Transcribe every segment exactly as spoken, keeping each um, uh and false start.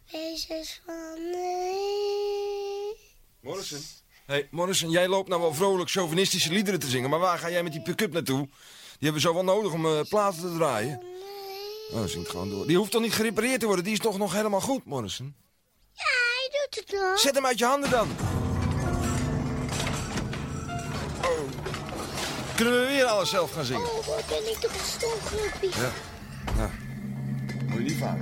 Wezens van nee. Morrison? Hé, hey, Morrison, jij loopt nou wel vrolijk chauvinistische liederen te zingen, maar waar ga jij met die pick-up naartoe? Die hebben zo wel nodig om uh, platen te draaien. Oh, zingt gewoon door. Die hoeft toch niet gerepareerd te worden? Die is toch nog helemaal goed, Morrison? Ja, hij doet het nog. Zet hem uit je handen dan. Oh. Kunnen we weer alles zelf gaan zingen? Oh, wat ben ik toch een stom groepje. Ja. Nou, moet je niet vaak.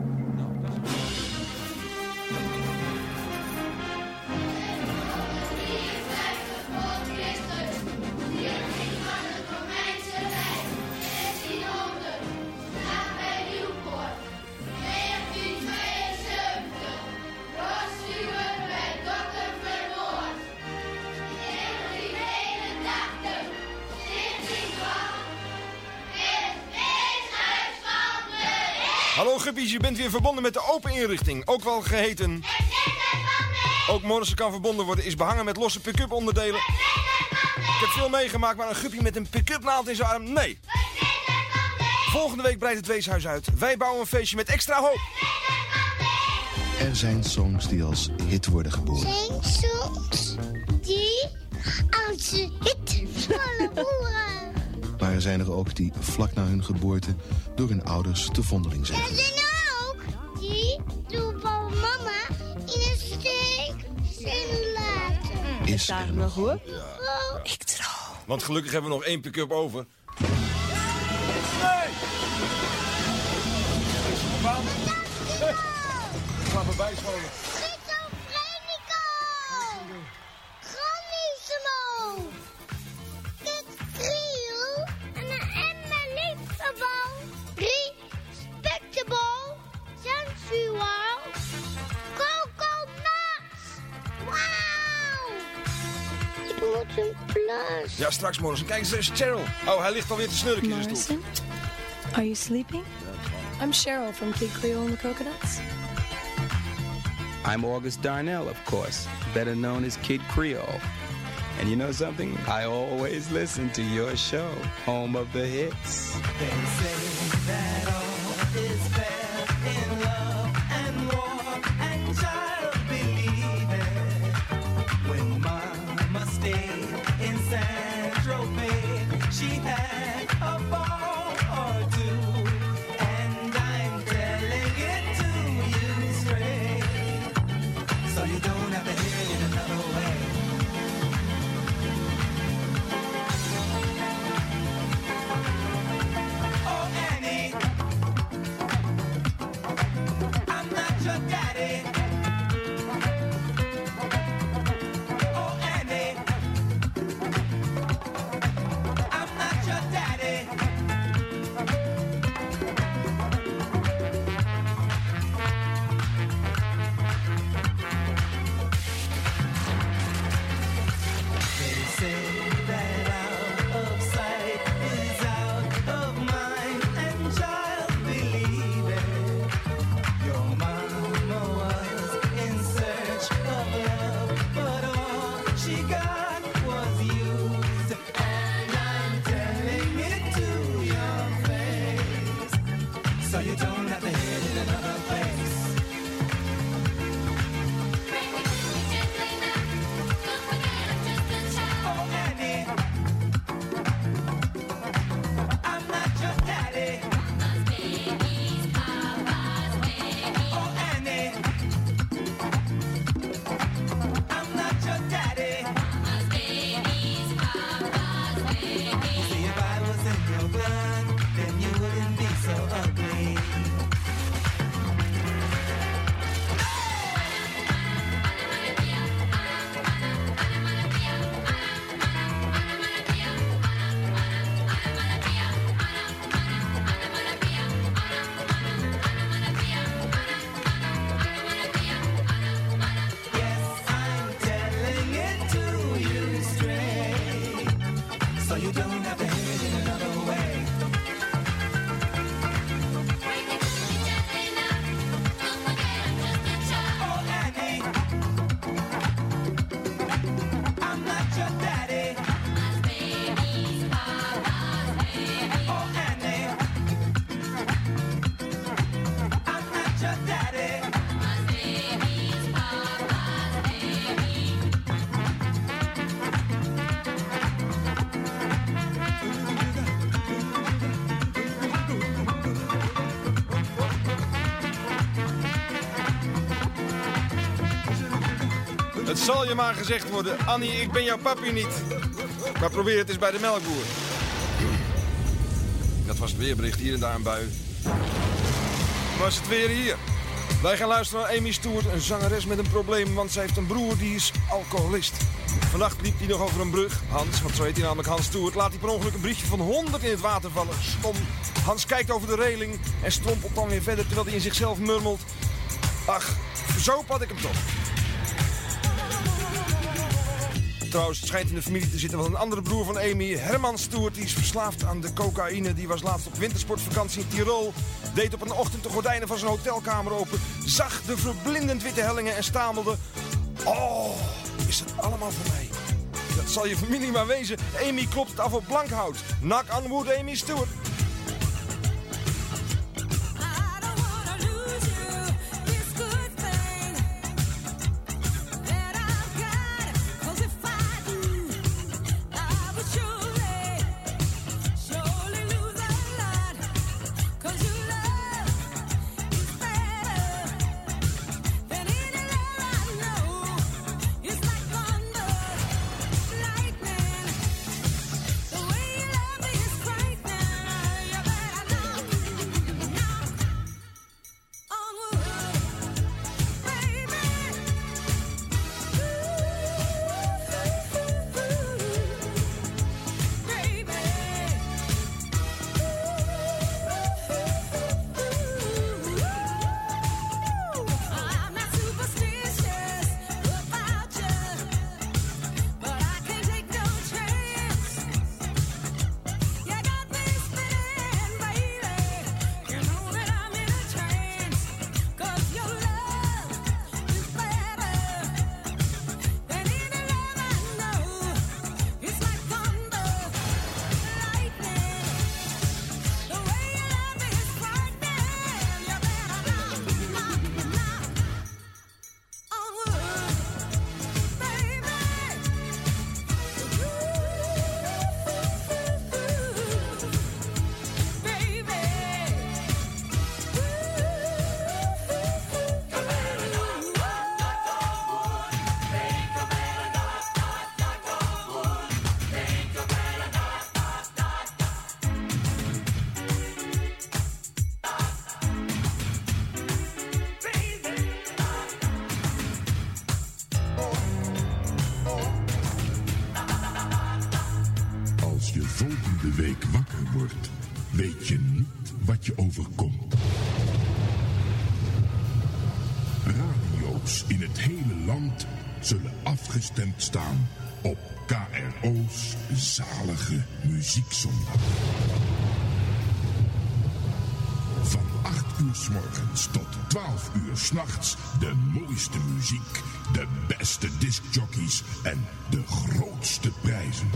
Hallo Guppies, je bent weer verbonden met de open inrichting, ook wel geheten. Ook Morrison kan verbonden worden, is behangen met losse pick-up onderdelen. Ik heb veel meegemaakt, maar een guppie met een pick-up naald in zijn arm, nee. Volgende week breidt het weeshuis uit. Wij bouwen een feestje met extra hoop. Er zijn songs die als hit worden geboren. Zijn songs die als hit worden geboren. Maar er zijn er ook die vlak na hun geboorte door hun ouders te vondeling zijn. Er zijn er ook die door papa en mama in een steek zijn laten. Is er nog hoor? Ja. Oh. Ik trouw. Want gelukkig hebben we nog één pick-up over. Nee! Hey. Ik ga me bijscholen. Schizofrenico! Granissimo! Dit trio en een unbelievable, respectable, sensual, Coco Nuts! Wauw! Ik moet een plas. Ja, straks Morrison. Kijk eens, er is Cheryl. Oh, hij ligt alweer te snurken in zijn stoel. Morrison, are you sleeping? I'm Cheryl from Kid Creole and the Coconuts. I'm August Darnell, of course, better known as Kid Creole. And you know something? I always listen to your show, home of the hits. They say that all is fair in love and war, and child believe it. When Mama stayed in Saint-Tropez, she had a ball or two, and I'm telling it to you straight, so you don't have to hear it another way. Het zal je maar gezegd worden. Annie, ik ben jouw papi niet. Maar probeer het eens bij de melkboer. Dat was het weerbericht, hier en daar een bui. Was het weer hier. Wij gaan luisteren naar Amy Stewart, een zangeres met een probleem, want zij heeft een broer die is alcoholist. Vannacht liep hij nog over een brug. Hans, want zo heet hij namelijk, Hans Stewart, laat hij per ongeluk een briefje van honderd in het water vallen. Stom. Hans kijkt over de reling en strompelt dan weer verder terwijl hij in zichzelf murmelt. Ach, zo had ik hem toch. Trouwens, het schijnt in de familie te zitten van een andere broer van Amy, Herman Stewart, die is verslaafd aan de cocaïne. Die was laatst op wintersportvakantie in Tirol, deed op een ochtend de gordijnen van zijn hotelkamer open, zag de verblindend witte hellingen en stamelde: oh, is het allemaal voor mij? Dat zal je familie maar wezen. Amy klopt het af op blankhout. Knock on wood, Amy Stewart. volgende week wakker wordt, weet je niet wat je overkomt. Radio's in het hele land zullen afgestemd staan op K R O's zalige muziekzondag. Van acht uur 's morgens tot twaalf uur 's nachts de mooiste muziek, de beste discjockeys en de grootste prijzen.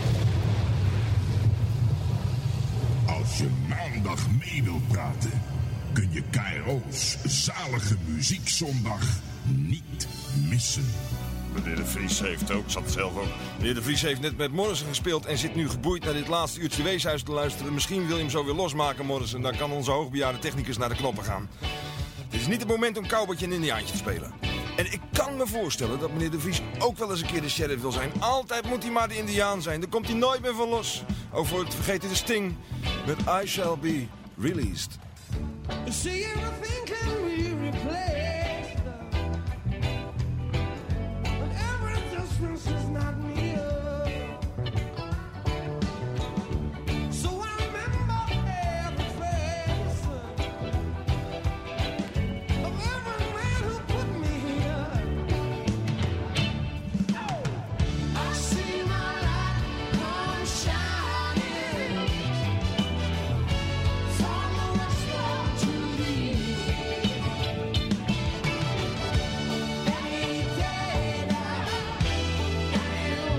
Als je maandag mee wilt praten, kun je K R O's zalige muziekzondag niet missen. Meneer De Vries heeft ook, zat zelf ook. Meneer De Vries heeft net met Morrison gespeeld en zit nu geboeid naar dit laatste uurtje Weeshuis te luisteren. Misschien wil je hem zo weer losmaken, Morrison. Dan kan onze hoogbejaarde technicus naar de knoppen gaan. Dit is niet het moment om cowboytje en indiaantje te spelen. En ik kan me voorstellen dat meneer De Vries ook wel eens een keer de sheriff wil zijn. Altijd moet hij maar de indiaan zijn. Daar komt hij nooit meer van los. Oh, voor het vergeten de Sting met I Shall Be Released. See, everything can be replaced, but every distance is not near. So I remember every face of every man who put me here. I see my light come shining from the west to the east. Any day now,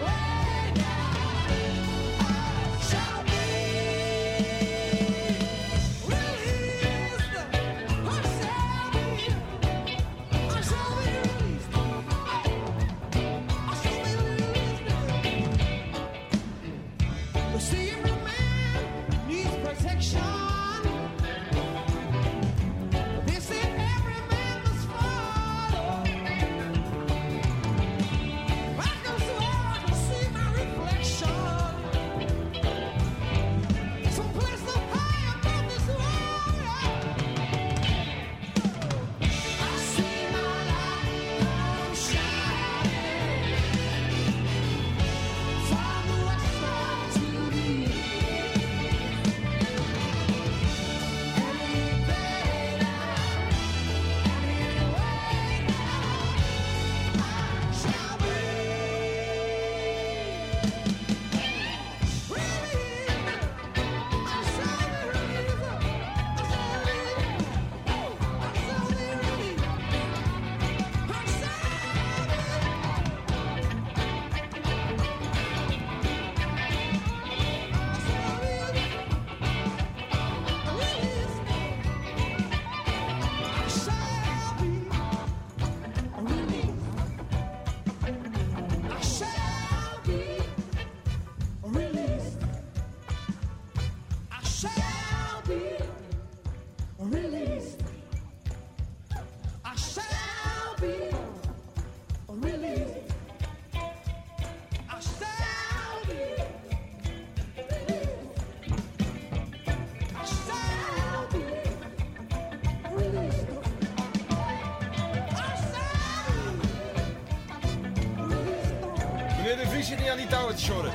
televisie niet aan die touwen te sjorren.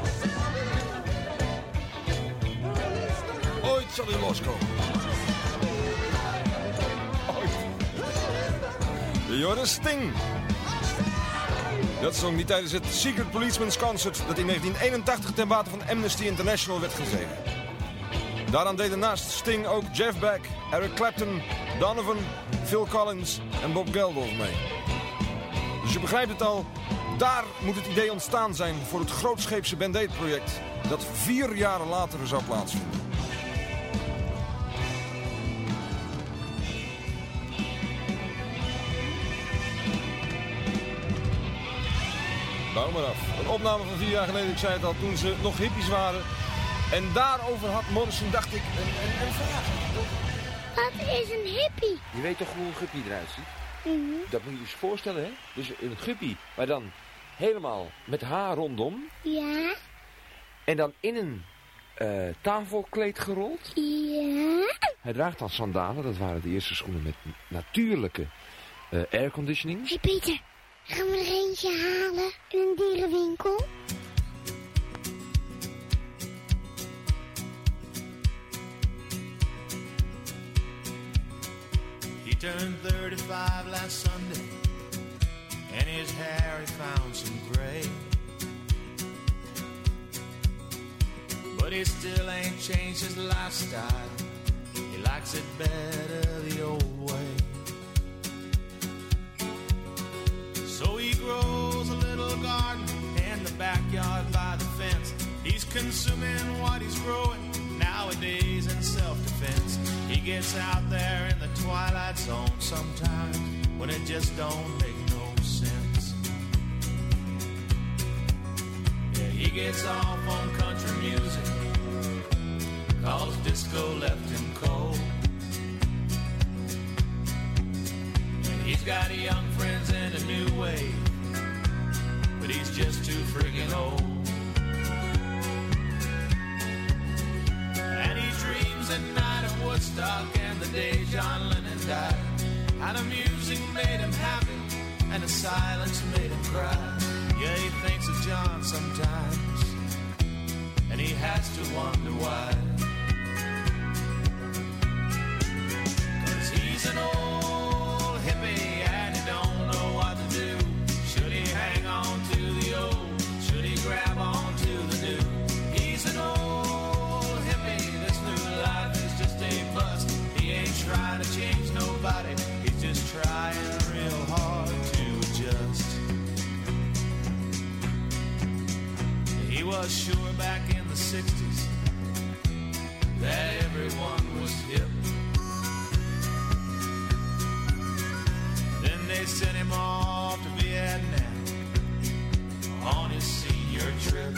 Ooit zal hij loskomen. Ooit. De Jorre Sting. Dat zong die tijdens het Secret Policeman's Concert dat in negentien eenentachtig ten bate van Amnesty International werd gegeven. Daaraan deden naast Sting ook Jeff Beck, Eric Clapton, Donovan, Phil Collins en Bob Geldof mee. Dus je begrijpt het al, daar moet het idee ontstaan zijn voor het grootscheepse Band Aid project dat vier jaren later zou plaatsvinden. Bouw maar af. Een opname van vier jaar geleden, ik zei het al, toen ze nog hippies waren. En daarover had Morrison, dacht ik, een, een, een vraag. Wat is een hippie? Je weet toch hoe een guppy eruit ziet? Mm-hmm. Dat moet je je eens voorstellen, hè? Dus een guppy, maar dan helemaal met haar rondom. Ja. En dan in een uh, tafelkleed gerold. Ja. Hij draagt dan sandalen, dat waren de eerste schoenen met natuurlijke uh, airconditioning. Hé hey Peter, gaan we er eentje halen in een dierenwinkel? He turned thirty-five last Sunday, and his hair he found some gray. But he still ain't changed his lifestyle. He likes it better the old way. So he grows a little garden in the backyard by the fence. He's consuming what he's growing nowadays in self-defense. He gets out there in the twilight zone sometimes when it just don't make no sense. Yeah, he gets off on country music, cause disco left him cold. And he's got young friends in a new wave, but he's just too friggin' old. At night at Woodstock and the day John Lennon died. How the music made him happy and the silence made him cry. Yeah, he thinks of John sometimes, and he has to wonder why. 'Cause he's an old hippie and he don't know what to do. Should he hang on to the old? Should he grab on to the new? He's an old hippie. Life is just a bust. He ain't trying to change nobody. He's just trying real hard to adjust. He was sure back in the sixties that everyone was hip. Then they sent him off to Vietnam on his senior trip.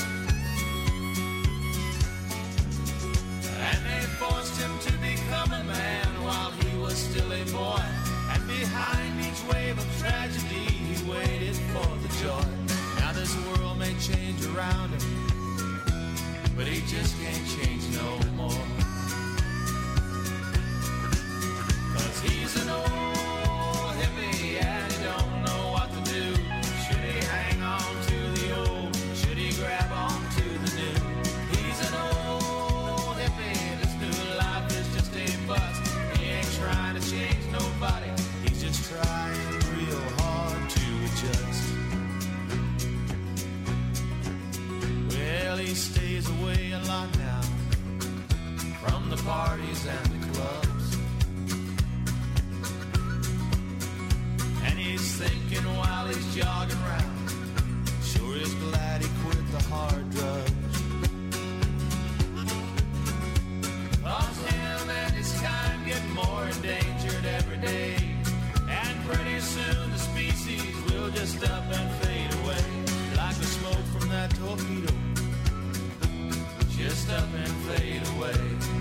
And they forced him to become a man while he was still a boy. And behind each wave of tragedy, he waited for the joy. Now this world may change around him, but he just can't change no more. 'Cause he's an old hippie and he don't know what to do. Should he hang on to the old? Should he grab on to the new? He's an old hippie. This new life is just a bust. He ain't trying to change nobody. He's just trying real hard to adjust. Well, he stays away a lot now from the parties and the clubs. And he's thinking while he's jogging around, sure is glad he quit the hard drugs. 'Cause him and his kind get more endangered every day. And pretty soon the species will just up and fade away. Like the smoke from that torpedo, just up and fade away.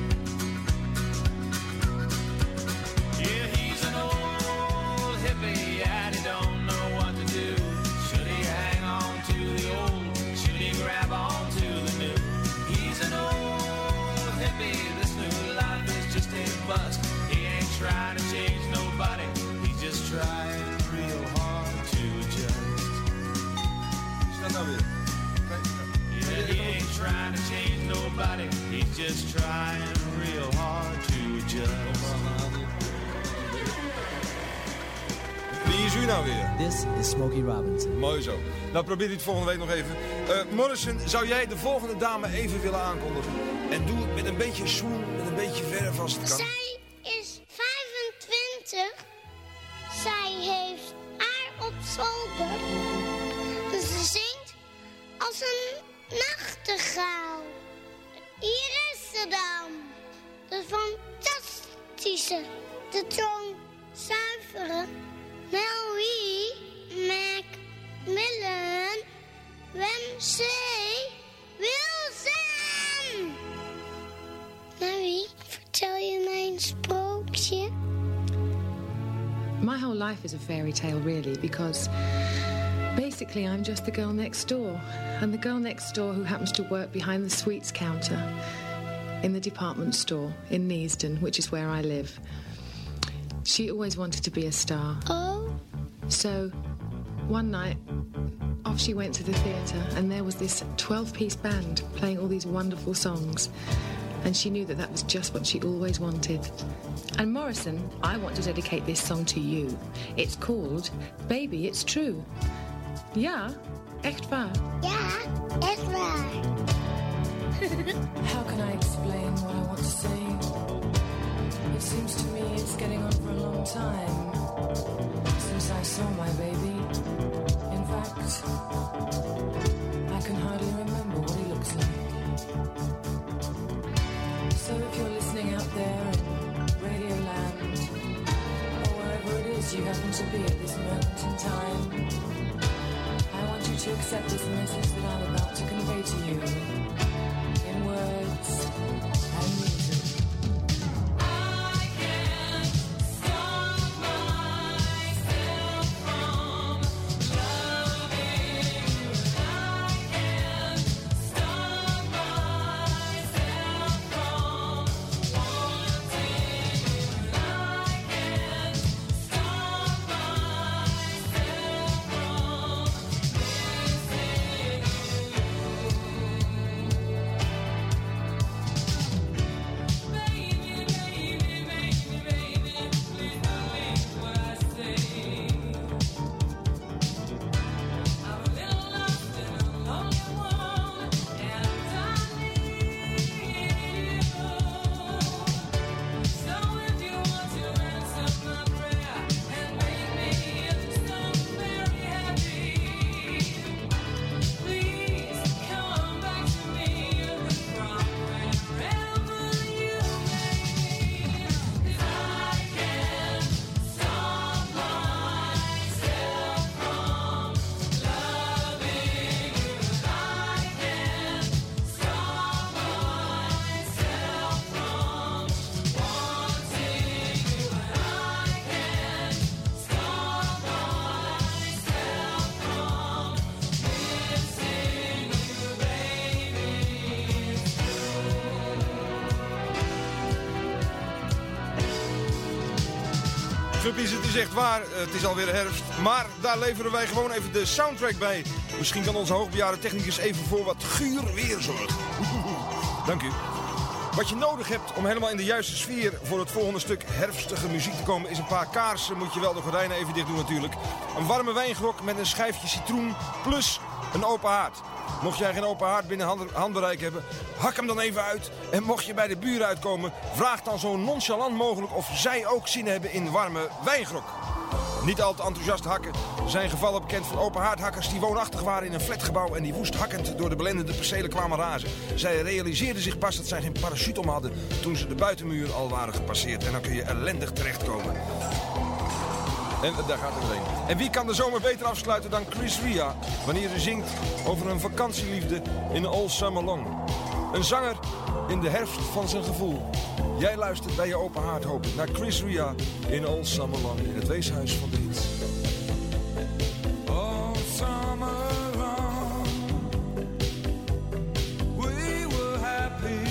Yeah, he's an old hippie and he don't know what to do. Should he hang on to the old? Should he grab on to the new? He's an old hippie. This new life is just a bust. He ain't trying to change nobody. He's just trying real hard to adjust. Is dat nou weer? just trying real hard to adjust. Wie is u nou weer? This is Smokey Robinson. Mooi zo. Nou, probeer dit volgende week nog even. Uh, Morrison, zou jij de volgende dame even willen aankondigen? En doe het met een beetje swoon, met een beetje verf als het kan. Zij is vijfentwintig. Zij heeft haar op zolder. Dus ze zingt als een nachtegaal. Hier is ze dan. De fantastische, de toonzuivere Mary Macmillan Ramsey Wilson. Mary, vertel je mij een sprookje? My whole life is a fairy tale, really, because basically I'm just the girl next door. And the girl next door who happens to work behind the sweets counter in the department store in Neasden, which is where I live. She always wanted to be a star. Oh? So, one night, off she went to the theatre, and there was this twelve-piece band playing all these wonderful songs. And she knew that that was just what she always wanted. And Morrison, I want to dedicate this song to you. It's called Baby, It's True. Ja, echt waar. Ja, echt waar. How can I explain what I want to say? It seems to me it's getting on for a long time since I saw my baby. In fact, I can hardly remember what he looks like. So if you're listening out there in Radio Land, or wherever it is you happen to be at this moment in time, I want you to accept this message that I'm about to convey to you in words and music. Guppies, het is echt waar, het is alweer herfst. Maar daar leveren wij gewoon even de soundtrack bij. Misschien kan onze hoogbejaarde technicus even voor wat guur weer zorgen. Dank u. Wat je nodig hebt om helemaal in de juiste sfeer voor het volgende stuk herfstige muziek te komen... is een paar kaarsen, moet je wel de gordijnen even dicht doen natuurlijk. Een warme wijngrok met een schijfje citroen plus een open haard. Mocht jij geen open haard binnen hand, handbereik hebben, hak hem dan even uit. En mocht je bij de buren uitkomen, vraag dan zo nonchalant mogelijk of zij ook zin hebben in warme wijngrok. Niet al te enthousiast hakken. Er zijn gevallen bekend van open haardhakkers die woonachtig waren in een flatgebouw en die woest hakkend door de belendende percelen kwamen razen. Zij realiseerden zich pas dat zij geen parachute om hadden toen ze de buitenmuur al waren gepasseerd. En dan kun je ellendig terechtkomen. En daar gaat het heen. En wie kan de zomer beter afsluiten dan Chris Ria wanneer ze zingt over een vakantieliefde in All Summer Long. Een zanger in de herfst van zijn gevoel. Jij luistert bij je open haard hoop naar Chris Ria in All Summer Long in het weeshuis van de hits. All summer long, we were happy.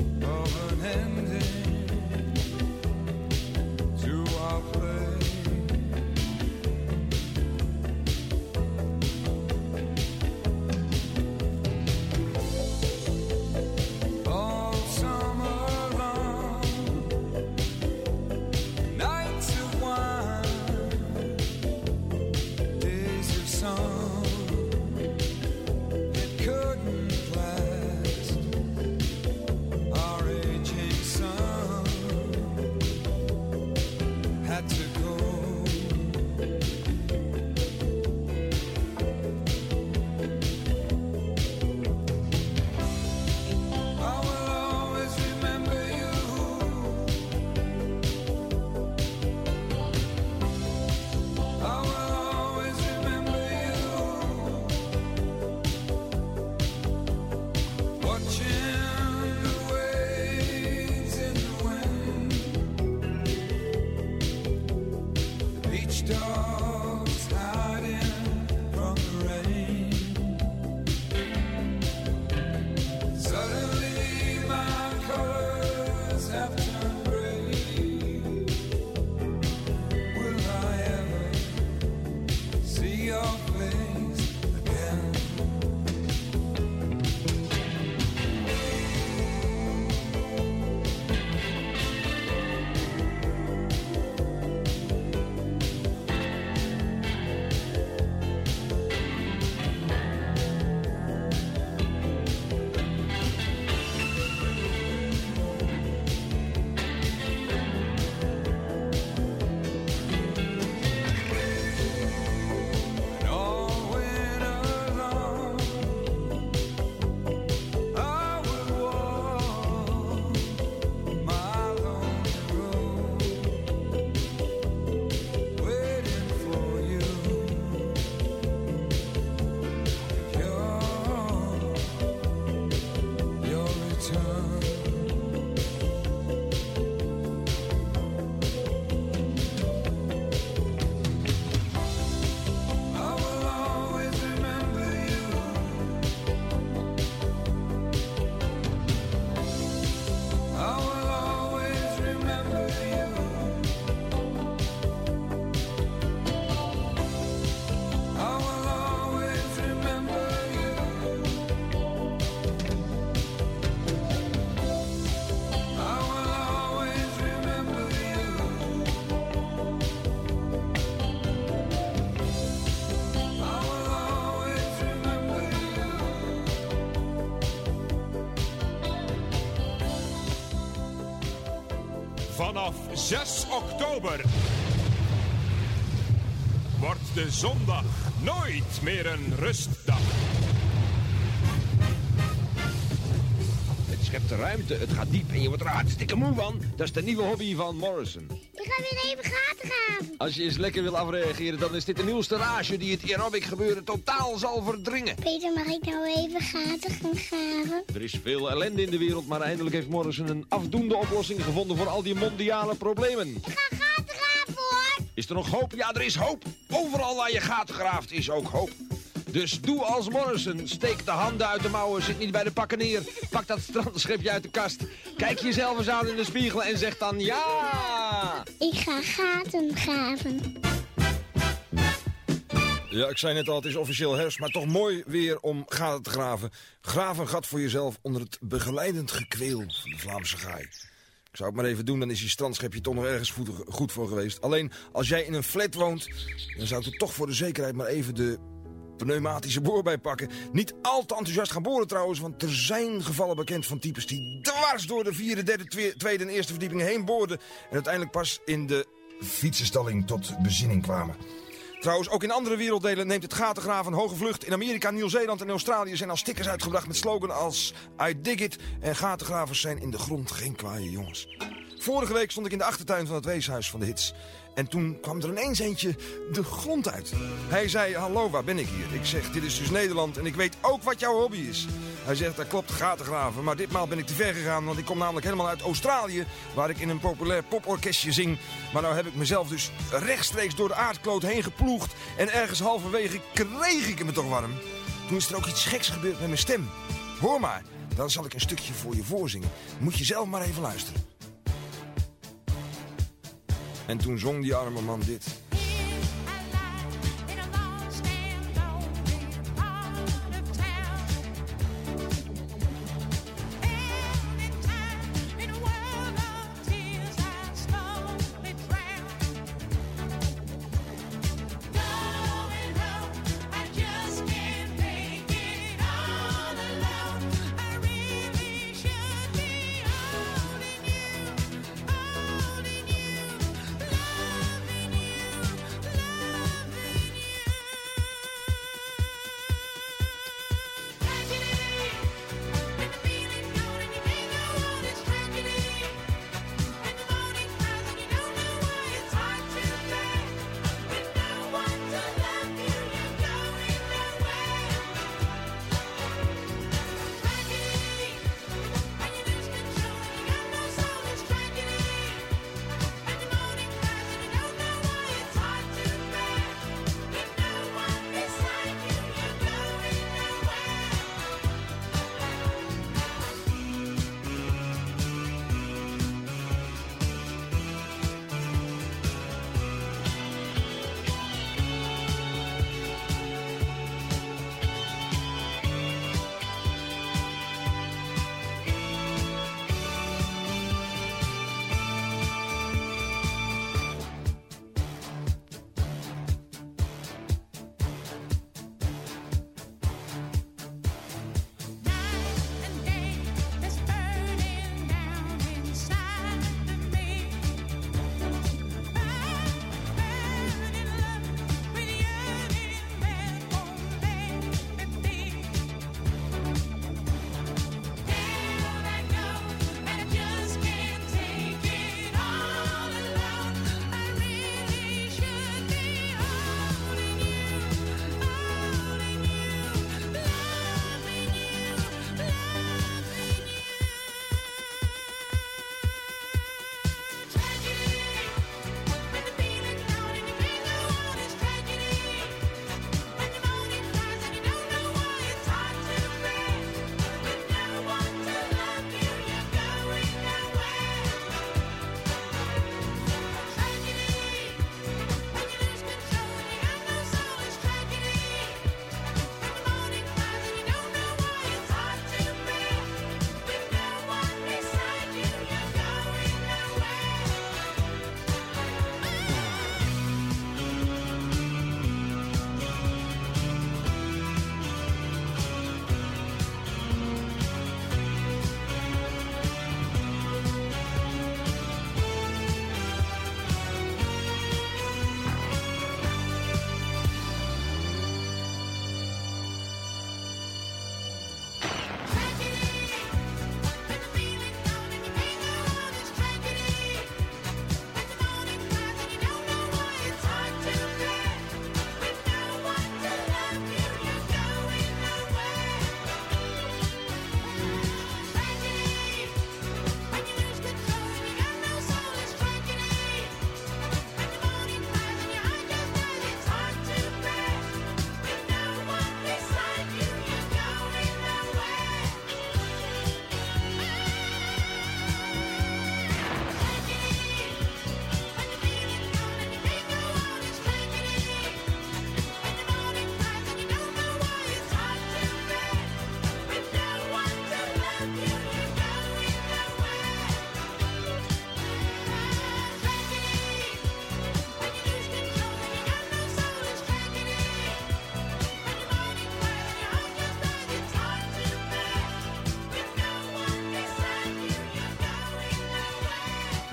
Ending to our play. song. It couldn't last. Our aging sun had to go. I will always remember you. I will always remember you. Watching the waves in the wind. The beach dogs hiding from the rain. Suddenly my colors have turned gray. Will I ever see your face again? And all winter long I will walk my lonely road, waiting for you. Your, your return. I will always remember you. I will always remember you. I will always remember you. I will always remember you. I will always remember you. Vanaf zes oktober wordt de zondag nooit meer een rustdag. Het schept ruimte, het gaat diep en je wordt er hartstikke moe van. Dat is de nieuwe hobby van Morrison. Ik ga weer even gaten graven. Als je eens lekker wil afreageren, dan is dit de nieuwste rage die het aerobic gebeuren totaal zal verdringen. Peter, mag ik nou even gaten gaan graven? Er is veel ellende in de wereld, maar eindelijk heeft Morrison een afdoende oplossing gevonden voor al die mondiale problemen. Ik ga gaten graven hoor. Is er nog hoop? Ja, er is hoop. Overal waar je gaten graaft is ook hoop. Dus doe als Morrison. Steek de handen uit de mouwen. Zit niet bij de pakken neer. Pak dat strandschepje uit de kast. Kijk jezelf eens aan in de spiegel en zeg dan ja. Ik ga gaten graven. Ja, ik zei net al, het is officieel herfst, maar toch mooi weer om gaten te graven. Graaf een gat voor jezelf onder het begeleidend gekweel van de Vlaamse gaai. Ik zou het maar even doen, dan is je strandschepje toch nog ergens goed voor geweest. Alleen, als jij in een flat woont, dan zou ik er toch voor de zekerheid maar even de pneumatische boor bij pakken. Niet al te enthousiast gaan boren trouwens, want er zijn gevallen bekend van types die dwars door de vierde, derde, twe- tweede en eerste verdieping heen boorden en uiteindelijk pas in de fietsenstalling tot bezinning kwamen. Trouwens, ook in andere werelddelen neemt het gatengraven een hoge vlucht. In Amerika, Nieuw-Zeeland en Australië zijn al stickers uitgebracht met slogan als I dig it. En gatengravers zijn in de grond geen kwaaie jongens. Vorige week stond ik in de achtertuin van het weeshuis van de Hits. En toen kwam er ineens eentje de grond uit. Hij zei, hallo, waar ben ik hier? Ik zeg, dit is dus Nederland en ik weet ook wat jouw hobby is. Hij zegt, dat klopt, gatengraven. Maar ditmaal ben ik te ver gegaan, want ik kom namelijk helemaal uit Australië, waar ik in een populair poporkestje zing. Maar nou heb ik mezelf dus rechtstreeks door de aardkloot heen geploegd. En ergens halverwege kreeg ik me toch warm. Toen is er ook iets geks gebeurd met mijn stem. Hoor maar, dan zal ik een stukje voor je voorzingen. Moet je zelf maar even luisteren. En toen zong die arme man dit. Going up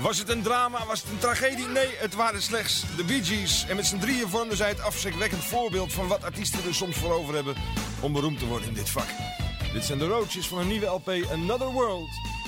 Was het een drama? Was het een tragedie? Nee, het waren slechts de Bee Gees. En met z'n drieën vormden zij het afschrikwekkend voorbeeld van wat artiesten er soms voor over hebben om beroemd te worden in dit vak. Dit zijn de Roaches van een nieuwe L P, Another World.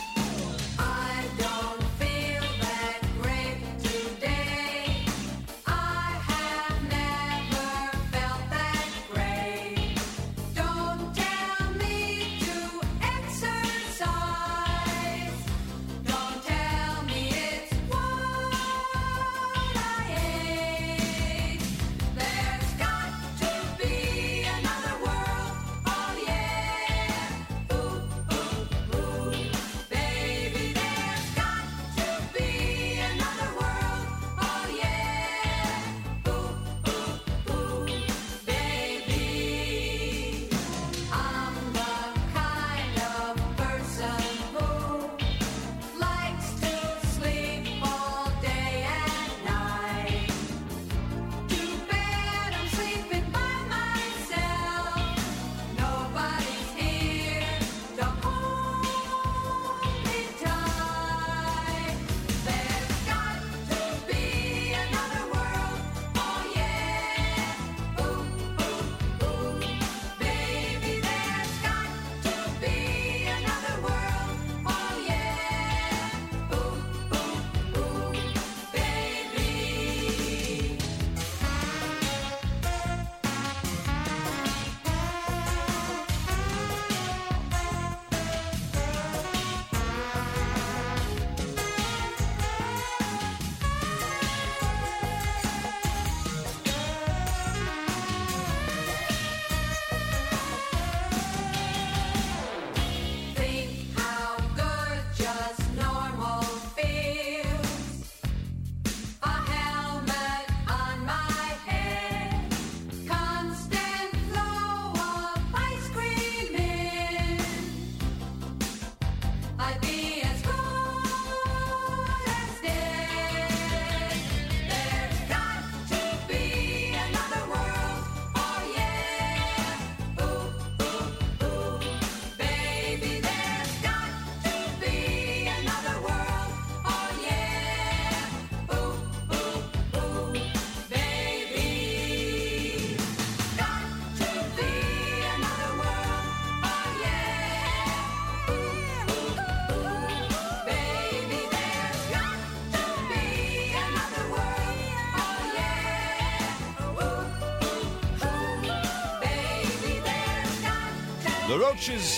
The Roaches,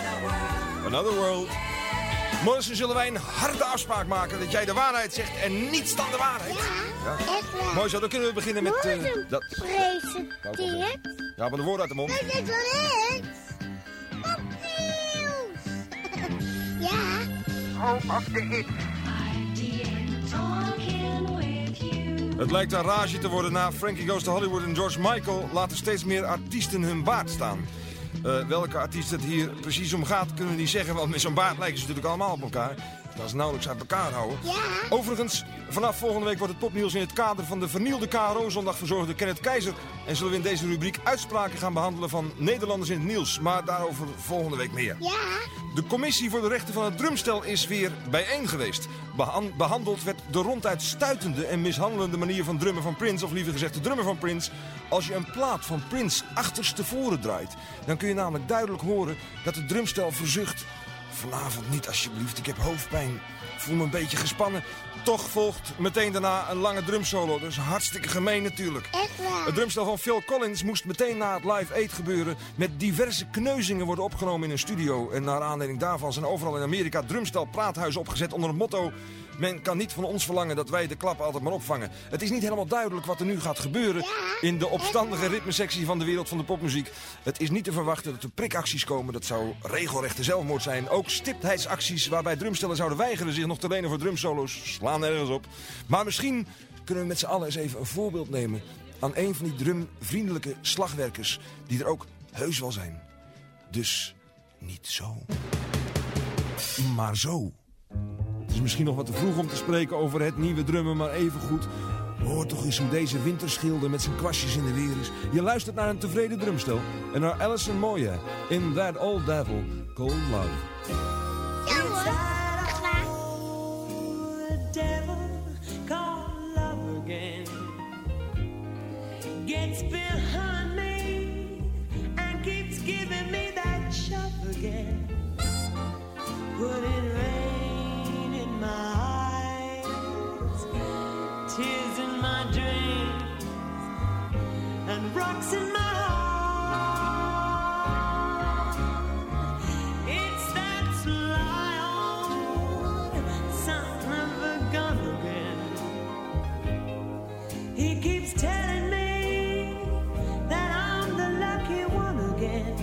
Another World. Morgen zullen wij een harde afspraak maken dat jij de waarheid zegt en niets dan de waarheid. Ja, ja. Echt waar. Mooi zo, dan kunnen we beginnen met... Uh, dat presenteert. Ja, maar de woorden uit de mond. Dat is wel iets. Opnieuws. Ja. Home of the hits. Het lijkt een rage te worden na Frankie Goes to Hollywood en George Michael laten steeds meer artiesten hun baard staan. Uh, welke artiest het hier precies om gaat, kunnen we niet zeggen, want met zo'n baard lijken ze natuurlijk allemaal op elkaar. Dat is nauwelijks uit elkaar houden. Ja. Overigens, vanaf volgende week wordt het popnieuws in het kader van de vernielde K R O-zondag verzorgd door Kenneth Keizer. En zullen we in deze rubriek uitspraken gaan behandelen van Nederlanders in het nieuws. Maar daarover volgende week meer. Ja. De commissie voor de rechten van het drumstel is weer bijeen geweest. Behan- behandeld werd de ronduit stuitende en mishandelende manier van drummen van Prince, of liever gezegd de drummer van Prince. Als je een plaat van Prince achterstevoren draait, dan kun je namelijk duidelijk horen dat het drumstel verzucht. Vanavond niet alsjeblieft, ik heb hoofdpijn. Ik voel me een beetje gespannen. Toch volgt meteen daarna een lange drumsolo. Dat is hartstikke gemeen natuurlijk. Echt waar. Het drumstel van Phil Collins moest meteen na het Live Aid gebeuren met diverse kneuzingen worden opgenomen in een studio. En naar aanleiding daarvan zijn overal in Amerika drumstel-praathuizen opgezet onder het motto: men kan niet van ons verlangen dat wij de klappen altijd maar opvangen. Het is niet helemaal duidelijk wat er nu gaat gebeuren in de opstandige ritmesectie van de wereld van de popmuziek. Het is niet te verwachten dat er prikacties komen. Dat zou regelrechte zelfmoord zijn. Ook stiptheidsacties waarbij drumstellen zouden weigeren zich nog te lenen voor drumsolo's slaan nergens op. Maar misschien kunnen we met z'n allen eens even een voorbeeld nemen aan een van die drumvriendelijke slagwerkers die er ook heus wel zijn. Dus niet zo, maar zo. Het is misschien nog wat te vroeg om te spreken over het nieuwe drummen, maar even goed. Hoor toch eens hoe deze winterschilder met zijn kwastjes in de weer is. Je luistert naar een tevreden drumstel en naar Alison Moya in That Old Devil Called Love. Ja hoor, echt waar. devil called love again gets behind me and keeps giving me that shove again, putting rain in my eyes, tears in my dreams, and rocks in my heart. It's that sly old son of a gun again. He keeps telling me that I'm the lucky one again,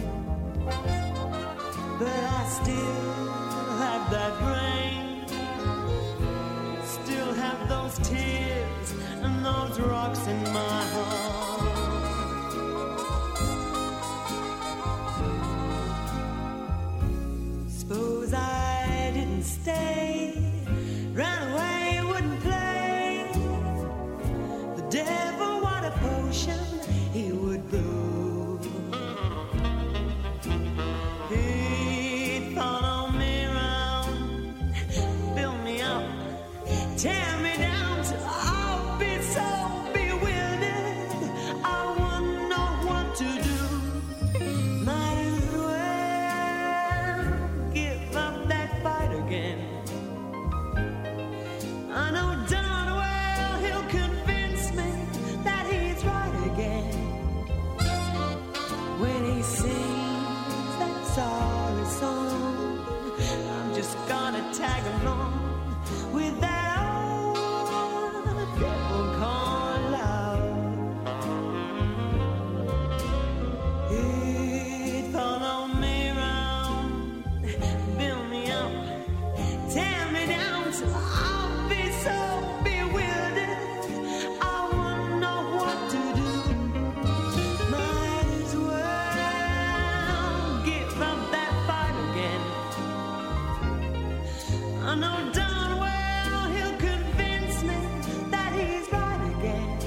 but I still have that brain, still have those tears and those rocks in my heart. Suppose I didn't stay, ran away, wouldn't play. The devil, what a potion he would brew. He'd follow me around, build me up, tear me down till I'll be so bewildered I wouldn't know what to do. Might as well give up that fight again. I know darn well he'll convince me that he's right again when he sings that sorry song. I'm just gonna tag along with that old devil called love. He'd follow me around, build me up, tear me down till I'll be so bewildered I wouldn't know what to do. Might as well give up that fight again. I know darn well he'll convince me that he's right again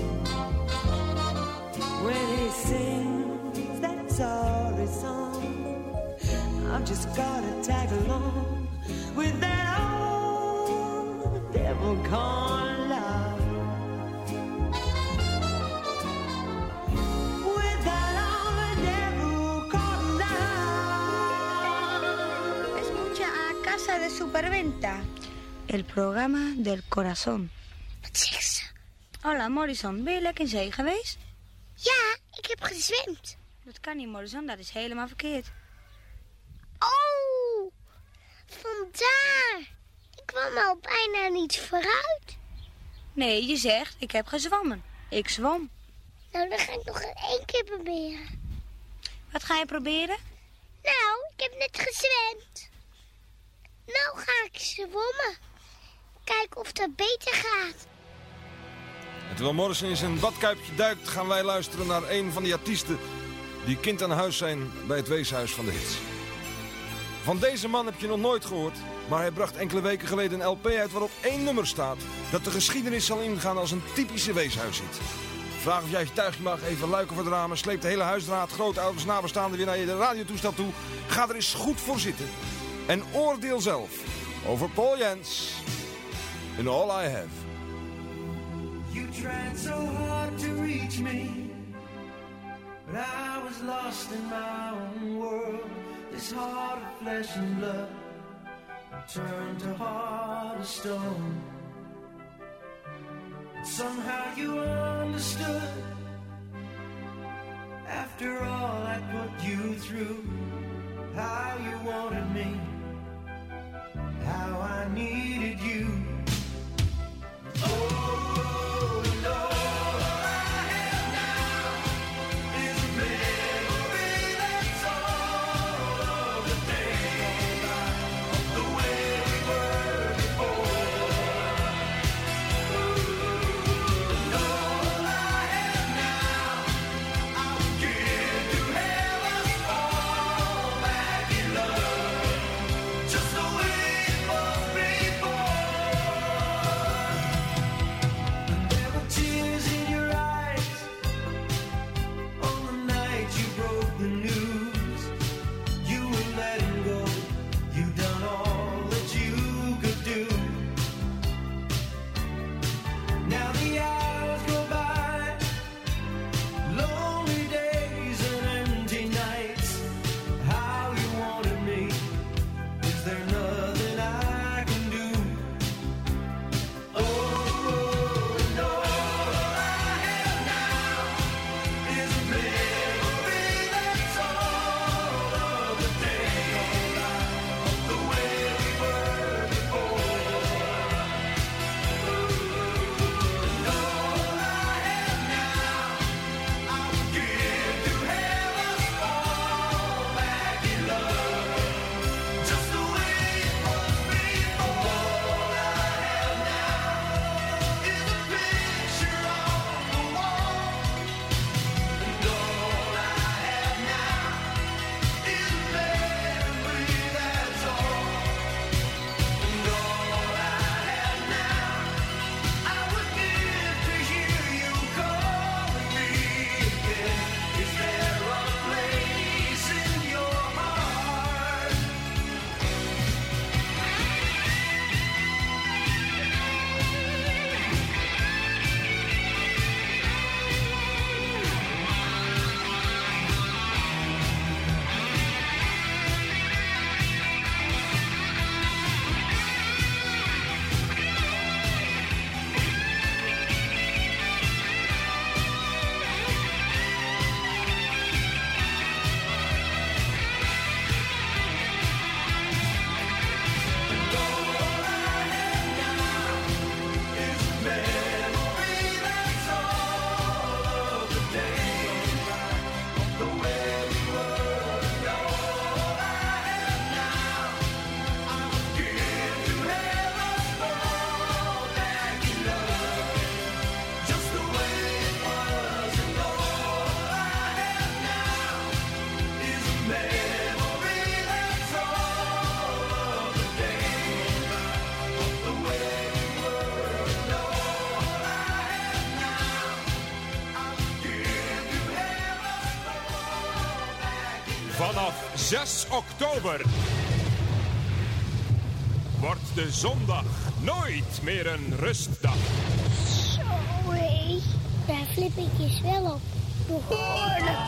when he sings that sorry song. I've just gotta tag along with that old devil called love. With that old devil called love. Escucha a Casa de Superventa, El programa del corazón. wat zegt ze? Hola Morrison, ben je lekker in zee geweest? Ja, ik heb gezwemd. Dat kan niet Morrison, dat is helemaal verkeerd. Oh, vandaar. Ik kwam al bijna niet vooruit. Nee, je zegt, ik heb gezwommen. Ik zwom. Nou, dan ga ik nog één keer proberen. Wat ga je proberen? Nou, ik heb net gezwemd. Nou ga ik zwommen. Kijken of dat beter gaat. En terwijl Morrison in zijn badkuipje duikt, gaan wij luisteren naar een van die artiesten die kind aan huis zijn bij het weeshuis van de hits. Van deze man heb je nog nooit gehoord, maar hij bracht enkele weken geleden een L P uit waarop één nummer staat dat de geschiedenis zal ingaan als een typische weeshuishit. Vraag of jij je tuigje mag, even luiken voor de ramen, sleep de hele huisraad, grootouders, nabestaanden weer naar je radiotoestel toe. Ga er eens goed voor zitten en oordeel zelf over Paul Jens in All I Have. You tried so hard to reach me, but I was lost in my own world. This heart of flesh and blood turned to heart of stone. Somehow you understood. After all I put you through, how you wanted me, how I needed you. Oh, and all I have now is a memory that's all of the days gone by, the way we were before. And all I have now, I would give to have us all back in love. Vanaf zes oktober wordt de zondag nooit meer een rustdag. Zo hé, daar flip ik je wel op. Behoorlijk.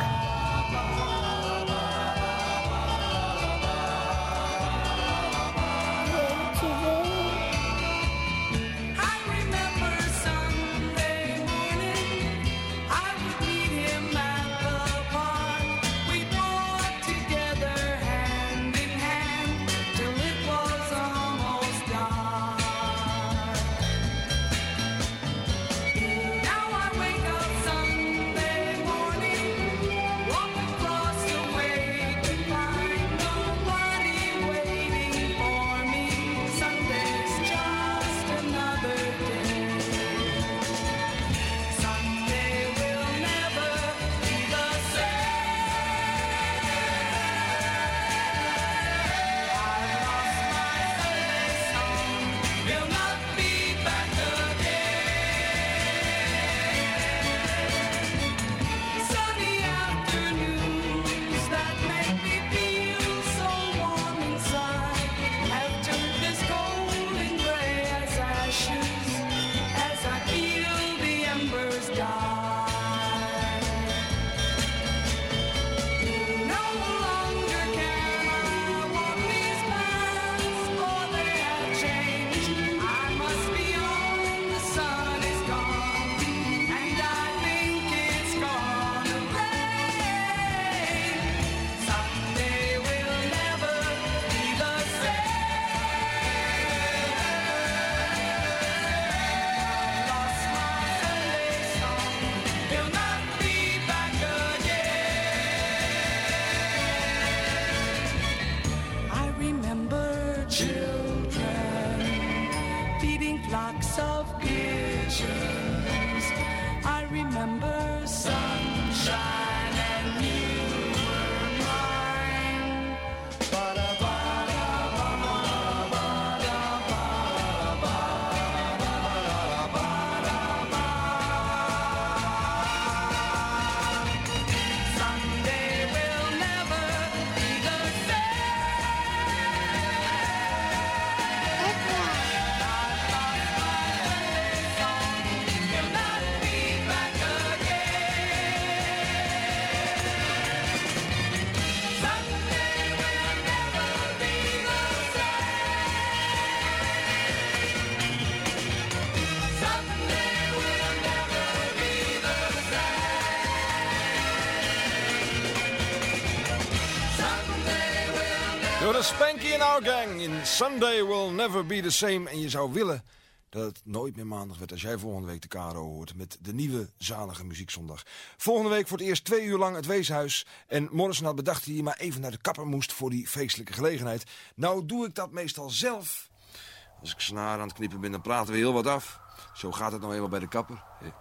Door de Spanky and Our Gang in Sunday Will Never Be The Same. En je zou willen dat het nooit meer maandag werd als jij volgende week de K R O hoort met de nieuwe zalige muziekzondag. Volgende week voor het eerst twee uur lang het Weeshuis. En Morrison had bedacht dat hij maar even naar de kapper moest voor die feestelijke gelegenheid. Nou doe ik dat meestal zelf. Als ik snaren aan het knippen ben, dan praten we heel wat af. Zo gaat het nou eenmaal bij de kapper.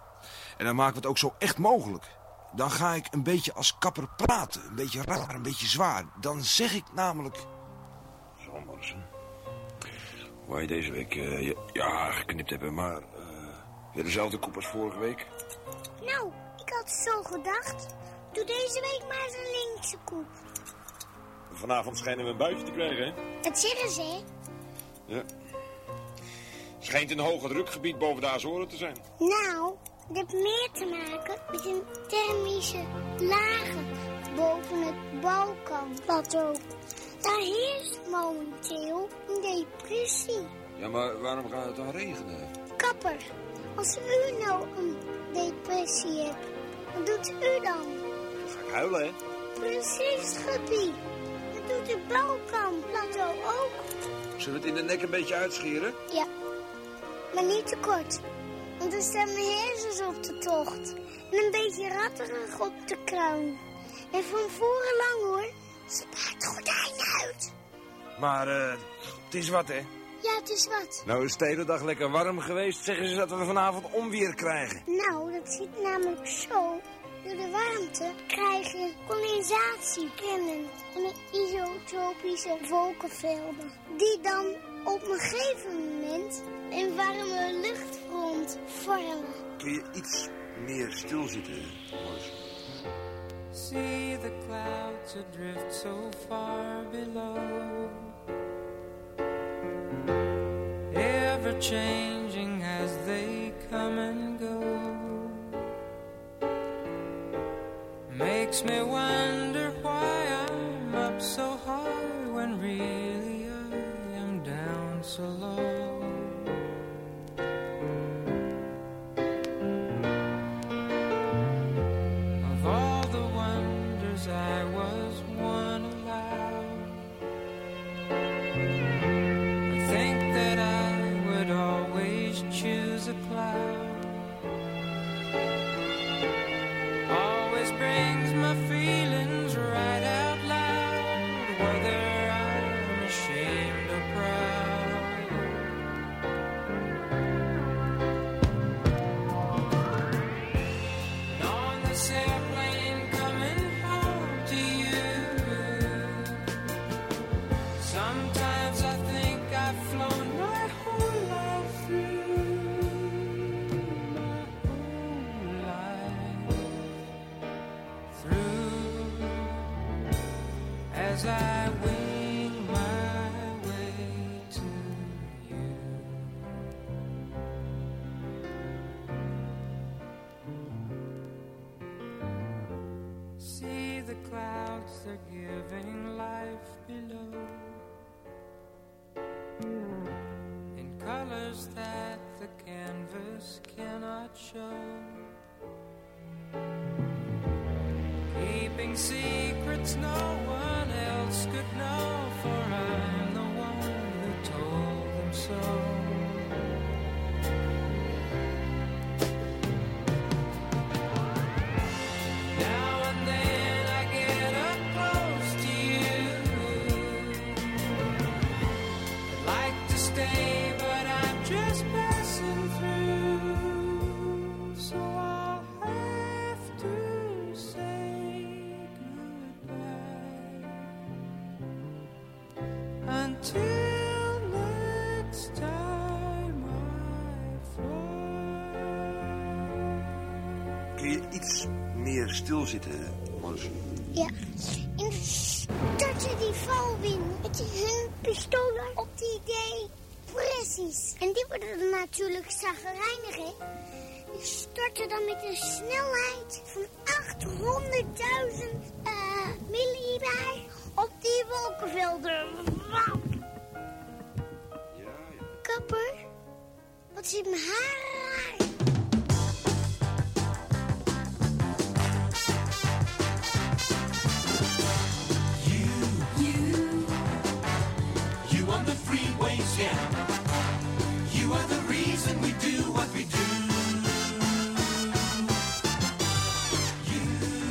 En dan maken we het ook zo echt mogelijk. Dan ga ik een beetje als kapper praten. Een beetje raar, een beetje zwaar. Dan zeg ik namelijk... Zo, Morrison. Waar je deze week uh, je, ja, geknipt hebben, maar... Uh, weer dezelfde koep als vorige week. Nou, ik had zo gedacht. Doe deze week maar eens een linkse koep. Vanavond schijnen we een buitje te krijgen, hè? Dat zeggen ze, hè? Ja. Schijnt een hoger drukgebied boven de Azoren te zijn. Nou... Het heeft meer te maken met een thermische lagen boven het Balkanplateau. Daar heerst momenteel een depressie. Ja, maar waarom gaat het dan regenen? Kapper, als u nou een depressie hebt, wat doet u dan? Dan ga ik huilen, hè? Precies, Guppy. Dat doet het Balkanplateau ook. Zullen we het in de nek een beetje uitscheren? Ja, maar niet te kort. Want dan staan mijn hersens op de tocht. En een beetje ratterig op de kruin. En van voren lang hoor, spaart het gordijn uit. Maar uh, het is wat, hè? Ja, het is wat. Nou is het de hele dag lekker warm geweest. Zeggen ze dat we vanavond onweer krijgen. Nou, dat zit namelijk zo. Door de warmte krijg je condensatie kennen en isotropische wolkenvelden. Die dan op een gegeven moment een warme luchtfront vormen. Kun je iets meer stilzitten, Morrison? See the clouds adrift so far below, ever changing as they come and go. Makes me wonder why I'm up so high when really I am down so low. Of all the wonders I was one allowed, I think that I would always choose a cloud. Always brings my feelings right out loud, whether I'm ashamed or proud. And on this airplane coming home to you, sometimes I think I've flown my whole life through, my whole life through, as I wing my way to you. See the clouds, they're giving life below, in colors that the canvas cannot show, keeping secrets no one else could know, for I'm the one who told them so. Now and then I get up close to you, I'd like to stay, but I'm just passing through, so I'll have to say goodbye until next time I fly. Kun je iets meer stilzitten, Morrison? Ja, in de starten die valwind met die hun pistolen op die idee. Precies. En die worden dan natuurlijk zagrijnig, hè? Die starten dan met een snelheid van achthonderdduizend uh, millibar op die wolkenvelden. Wauw. Ja, ja. Kapper, wat zit mijn haar raar? You on the freeways, yeah. You are the reason we do what we do. You,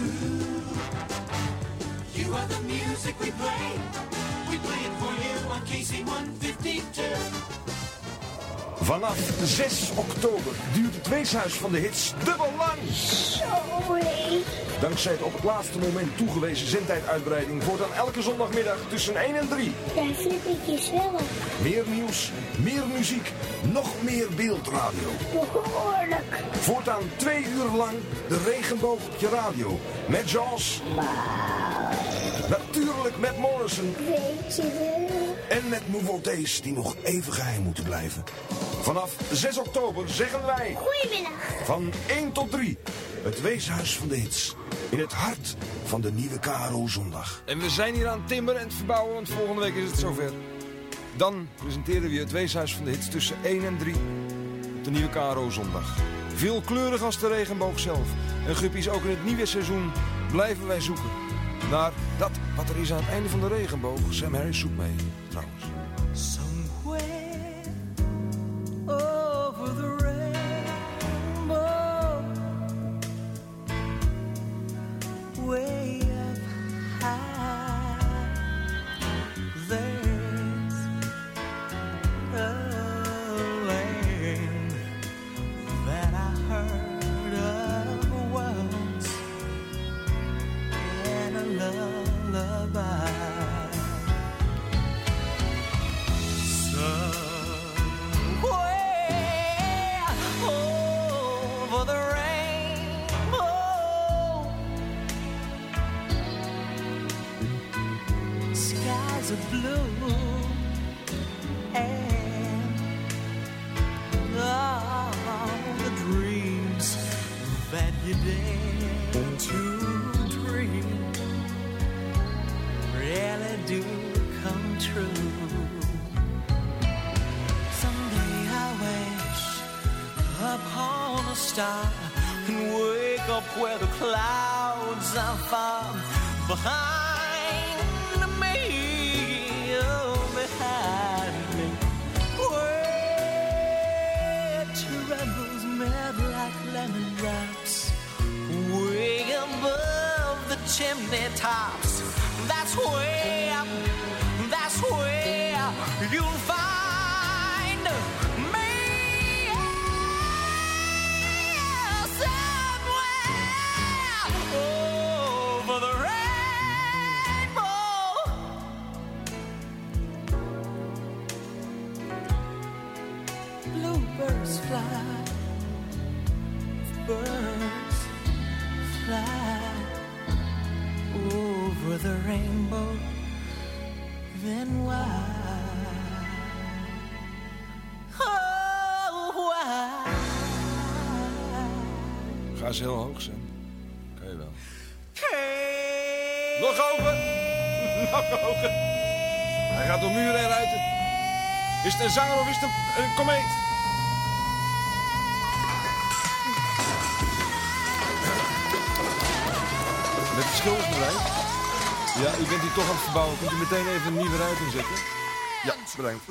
you are the music we play. We play it for you on K C one fifty-two. Vanaf zes oktober duurt het weeshuis van de hits dubbel lang. Zo heet. Dankzij het op het laatste moment toegewezen zendtijduitbreiding voortaan elke zondagmiddag tussen één en drie. Daar vind ik je zwellen. Meer nieuws, meer muziek, nog meer beeldradio. Behoorlijk. Voortaan twee uur lang de regenboog op je radio. Met Jaws. Natuurlijk met Morrison. Weet je wel. En met Mouveauté's die nog even geheim moeten blijven. Vanaf zes oktober zeggen wij... Goedemiddag. Van één tot drie. Het weeshuis van de hits. In het hart van de nieuwe K R O Zondag. En we zijn hier aan het timmeren en het verbouwen, want volgende week is het zover. Dan presenteren we het weeshuis van de hits tussen één en drie. Op de nieuwe K R O Zondag. Veelkleurig als de regenboog zelf. En guppies, ook in het nieuwe seizoen blijven wij zoeken naar dat wat er is aan het einde van de regenboog. Sam Harris zoekt mee, trouwens. Somewhere over the rainbow, way up high, there's a land that I heard of once in a lullaby. desert blue, and all the dreams that you dare to dream really do come true. Someday I wish upon a star and wake up where the clouds are far behind me, oh, behind me, where troubles melt like lemon drops, way above the chimney tops. That's where, that's where you'll find me, yeah, somewhere over the rainbow. Bluebirds fly, birds fly over the rainbow, then why, oh why? Ga eens heel hoog zijn. Kan je wel. Nog hoger. Nog hoger. Hij gaat door muren en ruiten. Is het een zanger of is het een, een komeet? Met de schildersbedrijf. Ja, u bent hier toch aan het verbouwen. Kunt u meteen even een nieuwe ruit inzetten? Ja, bedankt.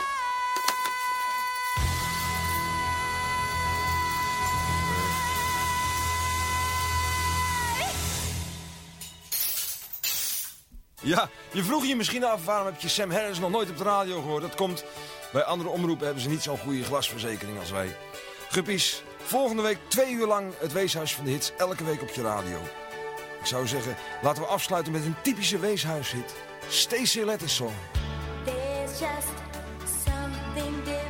Ja, je vroeg je misschien af waarom heb je Sam Harris nog nooit op de radio gehoord. Dat komt, bij andere omroepen hebben ze niet zo'n goede glasverzekering als wij. Guppies, volgende week twee uur lang het Weeshuis van de Hits, elke week op je radio. Ik zou zeggen, laten we afsluiten met een typische weeshuishit. Stacey Lettis Song. There's just something different.